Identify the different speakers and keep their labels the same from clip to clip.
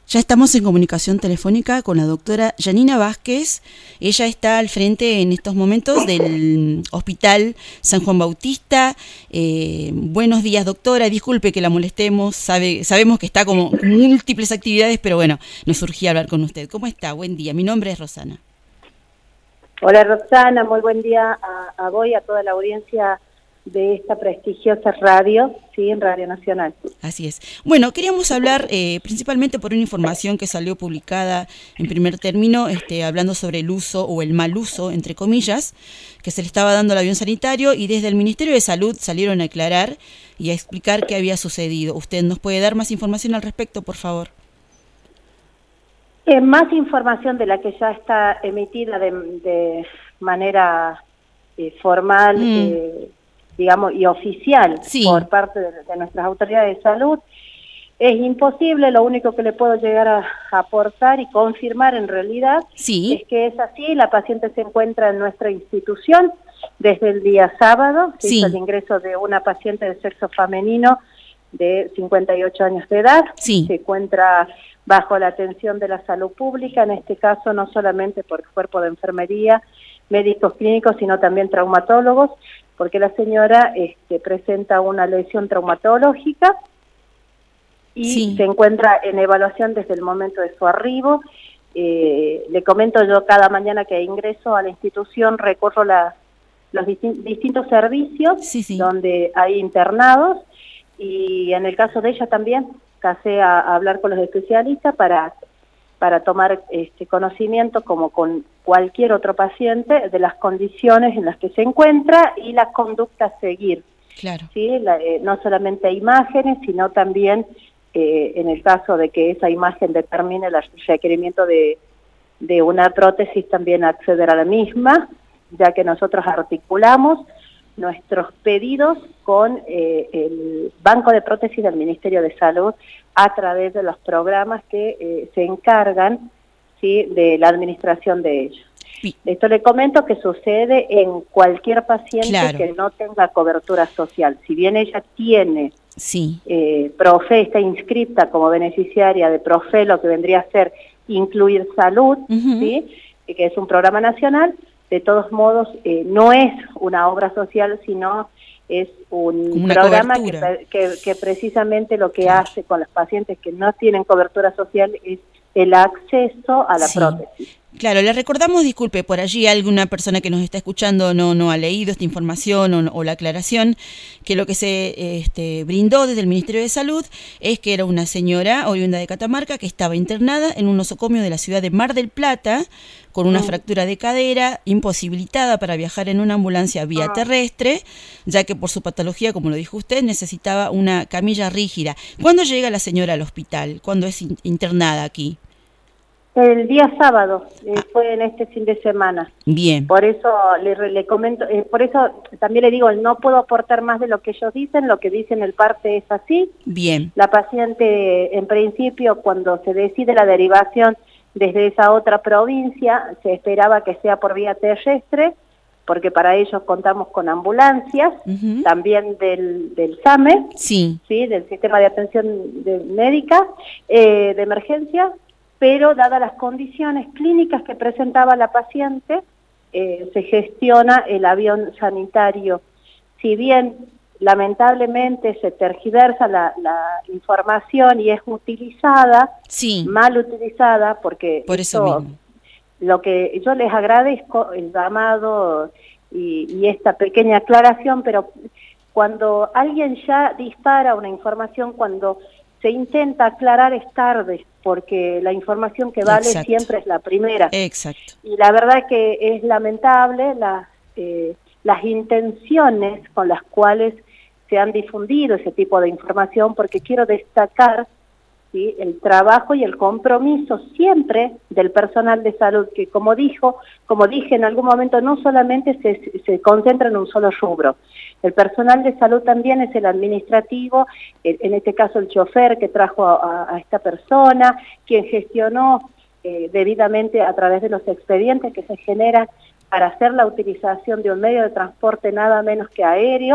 Speaker 1: Ya estamos en comunicación telefónica con la doctora Yanina Vázquez. Ella está al frente en estos momentos del Hospital San Juan Bautista. Buenos días, doctora. Disculpe que la molestemos. Sabemos que está como múltiples actividades, pero bueno, nos surgía hablar con usted. ¿Cómo está? Buen día. Mi nombre es Rosana.
Speaker 2: Hola, Rosana. Muy buen día a vos y a toda la audiencia de esta prestigiosa radio, sí, en Radio Nacional.
Speaker 1: Así es. Bueno, queríamos hablar principalmente por una información que salió publicada en primer término, hablando sobre el uso o el mal uso, entre comillas, que se le estaba dando al avión sanitario, y desde el Ministerio de Salud salieron a aclarar y a explicar qué había sucedido. ¿Usted nos puede dar más información al respecto, por favor?
Speaker 2: Más información de la que ya está emitida de manera formal, digamos, y oficial, sí, por parte de nuestras autoridades de salud, es imposible. Lo único que le puedo llegar a aportar y confirmar en realidad, sí, es que es así. La paciente se encuentra en nuestra institución desde el día sábado. Se hizo el ingreso de una paciente de sexo femenino de 58 años de edad. Sí. Se encuentra bajo la atención de la salud pública, en este caso no solamente por el cuerpo de enfermería, médicos clínicos, sino también traumatólogos, porque la señora presenta una lesión traumatológica y se encuentra en evaluación desde el momento de su arribo. Le comento, yo cada mañana que ingreso a la institución recorro los distintos servicios donde hay internados, y en el caso de ella también pasé a hablar con los especialistas para tomar conocimiento, como con cualquier otro paciente, de las condiciones en las que se encuentra y la conducta a seguir. Claro. ¿Sí? No solamente imágenes, sino también, en el caso de que esa imagen determine el requerimiento de una prótesis, también acceder a la misma, ya que nosotros articulamos nuestros pedidos con el Banco de Prótesis del Ministerio de Salud a través de los programas que se encargan, ¿sí?, de la administración de ellos. Sí. Esto le comento que sucede en cualquier paciente que no tenga cobertura social. Si bien ella tiene PROFE, está inscrita como beneficiaria de PROFE, lo que vendría a ser Incluir Salud, ¿sí?, que es un programa nacional. De todos modos, no es una obra social, sino es un programa que precisamente lo que hace con los pacientes que no tienen cobertura social es el acceso a la prótesis.
Speaker 1: Claro, le recordamos, disculpe, por allí alguna persona que nos está escuchando no ha leído esta información o la aclaración, que lo que se brindó desde el Ministerio de Salud es que era una señora oriunda de Catamarca que estaba internada en un nosocomio de la ciudad de Mar del Plata con una fractura de cadera, imposibilitada para viajar en una ambulancia vía terrestre, ya que por su patología, como lo dijo usted, necesitaba una camilla rígida. ¿Cuándo llega la señora al hospital? ¿Cuándo es internada aquí?
Speaker 2: El día sábado, fue en este fin de semana.
Speaker 1: Bien.
Speaker 2: Por eso le comento, por eso también le digo, no puedo aportar más de lo que ellos dicen, lo que dicen el parte es así.
Speaker 1: Bien.
Speaker 2: La paciente, en principio, cuando se decide la derivación desde esa otra provincia, se esperaba que sea por vía terrestre, porque para ellos contamos con ambulancias, también del SAME, ¿sí?, del Sistema de Atención Médica, de Emergencia, pero dadas las condiciones clínicas que presentaba la paciente, se gestiona el avión sanitario. Si bien lamentablemente se tergiversa la información y es utilizada, mal utilizada, porque
Speaker 1: por eso mismo.
Speaker 2: Lo que yo les agradezco, el llamado y esta pequeña aclaración, pero cuando alguien ya dispara una información, cuando se intenta aclarar es tarde, porque la información que vale siempre es la primera.
Speaker 1: Exacto.
Speaker 2: Y la verdad que es lamentable las intenciones con las cuales se han difundido ese tipo de información, porque quiero destacar, ¿sí?, el trabajo y el compromiso siempre del personal de salud, que como dije en algún momento, no solamente se concentra en un solo rubro. El personal de salud también es el administrativo, en este caso el chofer que trajo a esta persona, quien gestionó debidamente a través de los expedientes que se generan para hacer la utilización de un medio de transporte nada menos que aéreo,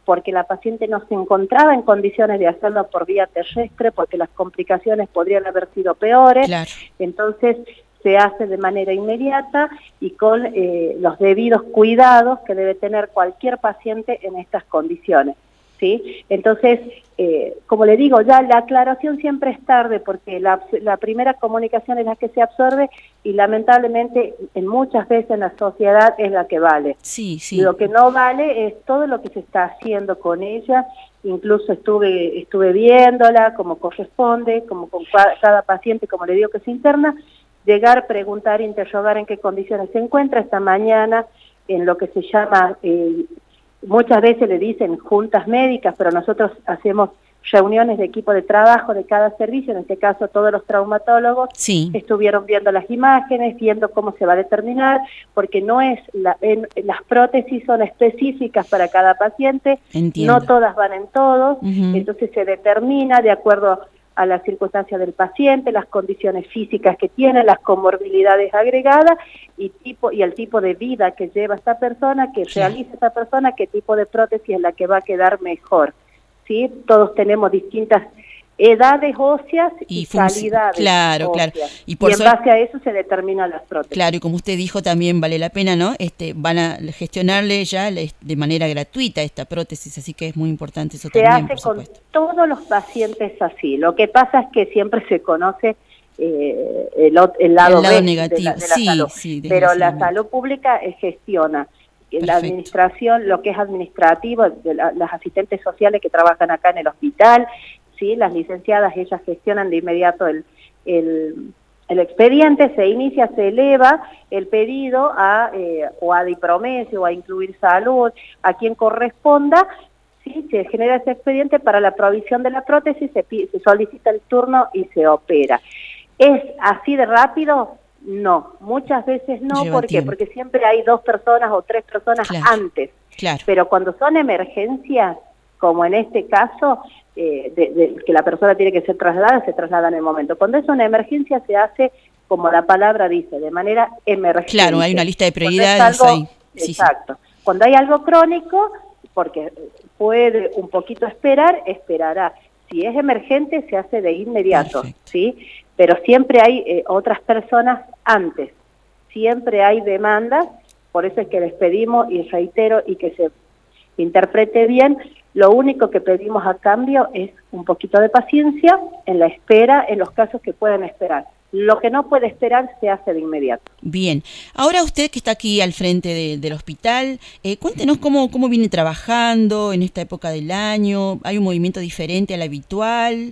Speaker 2: porque la paciente no se encontraba en condiciones de hacerlo por vía terrestre, porque las complicaciones podrían haber sido peores. Claro. Entonces se hace de manera inmediata y con los debidos cuidados que debe tener cualquier paciente en estas condiciones, ¿sí? Entonces, como le digo, ya la aclaración siempre es tarde porque la primera comunicación es la que se absorbe y lamentablemente en muchas veces en la sociedad es la que vale.
Speaker 1: Sí, sí.
Speaker 2: Lo que no vale es todo lo que se está haciendo con ella. Incluso estuve viéndola como corresponde, como con cada paciente, como le digo, que se interna, llegar, preguntar, interrogar en qué condiciones se encuentra. Esta mañana en lo que se llama, muchas veces le dicen juntas médicas, pero nosotros hacemos reuniones de equipo de trabajo de cada servicio, en este caso todos los traumatólogos estuvieron viendo las imágenes, viendo cómo se va a determinar, porque no es las prótesis son específicas para cada paciente, no todas van en todos, entonces se determina de acuerdo a las circunstancias del paciente, las condiciones físicas que tiene, las comorbilidades agregadas y el tipo de vida que lleva esta persona, que realiza esta persona, qué tipo de prótesis es la que va a quedar mejor. ¿Sí? Todos tenemos distintas edades óseas y calidades
Speaker 1: claro,
Speaker 2: óseas.
Speaker 1: Claro.
Speaker 2: Y en base a eso se determinan las prótesis.
Speaker 1: Claro, y como usted dijo, también vale la pena, ¿no? Van a gestionarle ya de manera gratuita esta prótesis, así que es muy importante eso también, por supuesto.
Speaker 2: Se hace con todos los pacientes así. Lo que pasa es que siempre se conoce el lado
Speaker 1: negativo
Speaker 2: de la salud. Pero la salud pública gestiona. Perfecto. La administración, lo que es administrativo, las asistentes sociales que trabajan acá en el hospital, ¿sí? Las licenciadas, ellas gestionan de inmediato el expediente, se inicia, se eleva el pedido o a Dipromesio o a Incluir Salud, a quien corresponda, ¿sí? Se genera ese expediente para la provisión de la prótesis, se solicita el turno y se opera. ¿Es así de rápido? No, muchas veces no. ¿Por qué? Porque siempre hay 2 personas o 3 personas antes.
Speaker 1: Claro.
Speaker 2: Pero cuando son emergencias, como en este caso, que la persona tiene que ser trasladada, se traslada en el momento. Cuando es una emergencia se hace, como la palabra dice, de manera emergente.
Speaker 1: Claro, hay una lista de prioridades ahí.
Speaker 2: Exacto. Cuando hay algo crónico, porque puede un poquito esperar, esperará. Si es emergente, se hace de inmediato, ¿sí? Pero siempre hay otras personas antes, siempre hay demandas, por eso es que les pedimos, y reitero, y que se interprete bien, lo único que pedimos a cambio es un poquito de paciencia en la espera, en los casos que pueden esperar. Lo que no puede esperar se hace de inmediato.
Speaker 1: Bien, ahora usted que está aquí al frente del hospital, cuéntenos cómo viene trabajando en esta época del año. ¿Hay un movimiento diferente al habitual?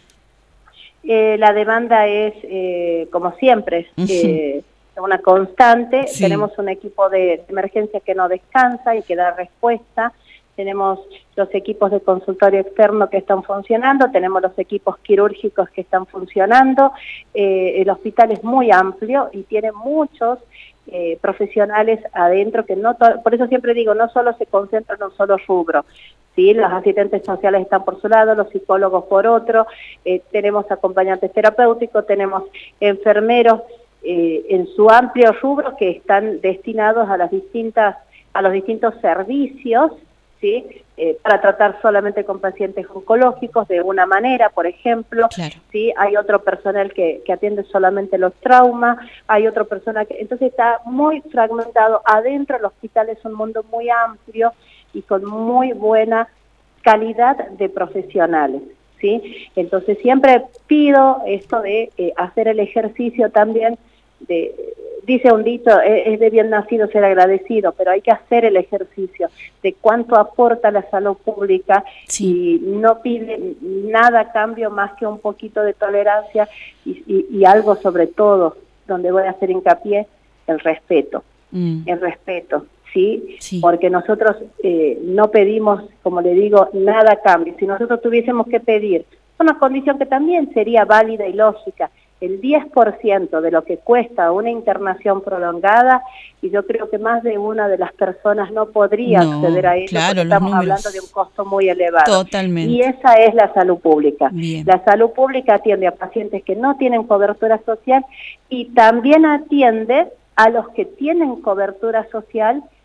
Speaker 2: La demanda es, como siempre, una constante. Tenemos un equipo de emergencia que no descansa y que da respuesta. Tenemos los equipos de consultorio externo que están funcionando, tenemos los equipos quirúrgicos que están funcionando. El hospital es muy amplio y tiene muchos profesionales adentro, que por eso siempre digo, no solo se concentra en un solo rubro. ¿Sí? Los asistentes sociales están por su lado, los psicólogos por otro, tenemos acompañantes terapéuticos, tenemos enfermeros en su amplio rubro que están destinados a los distintos servicios, ¿sí? Para tratar solamente con pacientes oncológicos de una manera, por ejemplo. Claro. ¿Sí? Hay otro personal que atiende solamente los traumas, hay otro personal que... Entonces está muy fragmentado. Adentro el hospital es un mundo muy amplio y con muy buena calidad de profesionales, ¿sí? Entonces siempre pido esto de hacer el ejercicio también dice un dicho, es de bien nacido ser agradecido, pero hay que hacer el ejercicio de cuánto aporta la salud pública y no pide nada a cambio más que un poquito de tolerancia y algo sobre todo, donde voy a hacer hincapié, el respeto. El respeto, ¿sí? Porque nosotros no pedimos, como le digo, nada a cambio. Si nosotros tuviésemos que pedir una condición que también sería válida y lógica, el 10% de lo que cuesta una internación prolongada, y yo creo que más de una de las personas no podría acceder a ello, porque estamos hablando de un costo muy elevado.
Speaker 1: Totalmente.
Speaker 2: Y esa es la salud pública.
Speaker 1: Bien.
Speaker 2: La salud pública atiende a pacientes que no tienen cobertura social y también atiende a los que tienen cobertura social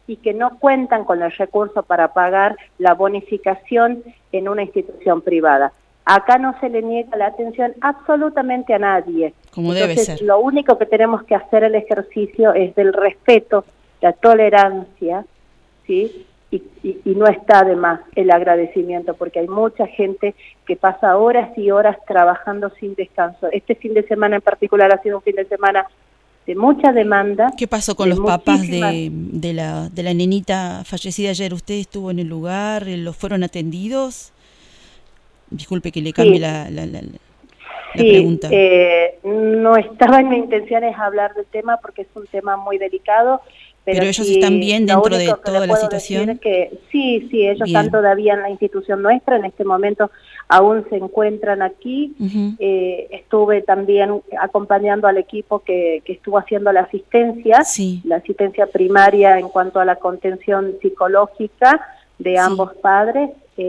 Speaker 2: y que no cuentan con el recurso para pagar la bonificación en una institución privada. Acá no se le niega la atención absolutamente a nadie.
Speaker 1: Como debe ser.
Speaker 2: Lo único que tenemos que hacer el ejercicio es del respeto, la tolerancia, ¿sí? Y no está de más el agradecimiento, porque hay mucha gente que pasa horas y horas trabajando sin descanso. Este fin de semana en particular ha sido un fin de semana de mucha demanda.
Speaker 1: ¿Qué pasó con los papás de la nenita fallecida ayer? ¿Usted estuvo en el lugar? ¿Los fueron atendidos? Disculpe que le cambie la pregunta.
Speaker 2: No estaba en mis intenciones hablar del tema porque es un tema muy delicado.
Speaker 1: Pero ellos están bien dentro de toda la situación.
Speaker 2: Sí, ellos están todavía en la institución nuestra, en este momento aún se encuentran aquí. Estuve también acompañando al equipo que estuvo haciendo la asistencia primaria en cuanto a la contención psicológica de ambos padres.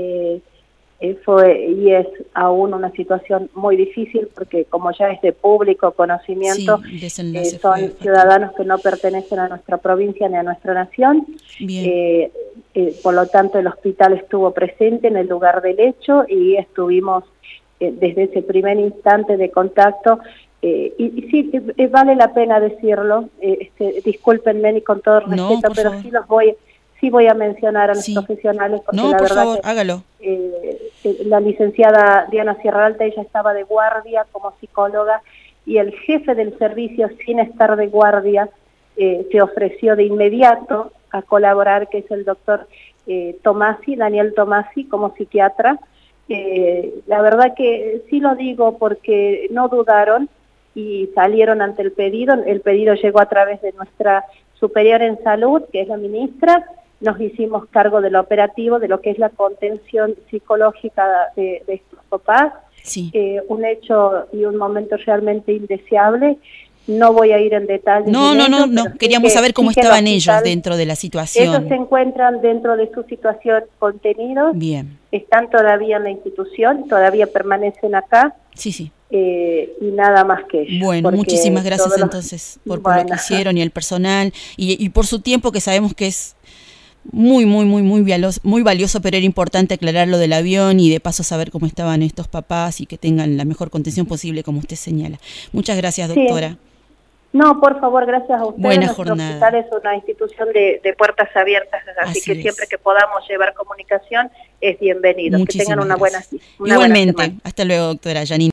Speaker 2: Y es aún una situación muy difícil porque como ya es de público conocimiento, son ciudadanos que no pertenecen a nuestra provincia ni a nuestra nación. Por lo tanto el hospital estuvo presente en el lugar del hecho y estuvimos desde ese primer instante de contacto. Y sí, vale la pena decirlo, discúlpenme y con todo respeto, pero sí voy a mencionar a los profesionales porque la verdad
Speaker 1: favor, hágalo.
Speaker 2: La licenciada Diana Sierra Alta, ella estaba de guardia como psicóloga y el jefe del servicio, sin estar de guardia, se ofreció de inmediato a colaborar, que es el doctor Daniel Tomasi, como psiquiatra. La verdad que sí lo digo porque no dudaron y salieron ante el pedido. El pedido llegó a través de nuestra superior en salud, que es la ministra. Nos hicimos cargo del operativo, de lo que es la contención psicológica de estos papás. Un hecho y un momento realmente indeseable. No voy a ir en detalle.
Speaker 1: No. Queríamos saber cómo estaban ellos dentro de la situación.
Speaker 2: Ellos se encuentran dentro de su situación contenidos.
Speaker 1: Bien.
Speaker 2: Están todavía en la institución, todavía permanecen acá. Y nada más que eso.
Speaker 1: Bueno, muchísimas gracias entonces por lo que hicieron y el personal y por su tiempo, que sabemos que es muy valioso, pero era importante aclarar lo del avión y de paso saber cómo estaban estos papás y que tengan la mejor contención posible, como usted señala. Muchas gracias, doctora.
Speaker 2: No, por favor, gracias a ustedes.
Speaker 1: Buena
Speaker 2: Nuestro
Speaker 1: jornada.
Speaker 2: hospital es una institución de puertas abiertas, así que siempre que podamos llevar comunicación es bienvenido. Que tengan una buena
Speaker 1: Igualmente.
Speaker 2: semana.
Speaker 1: Hasta luego, doctora Janine.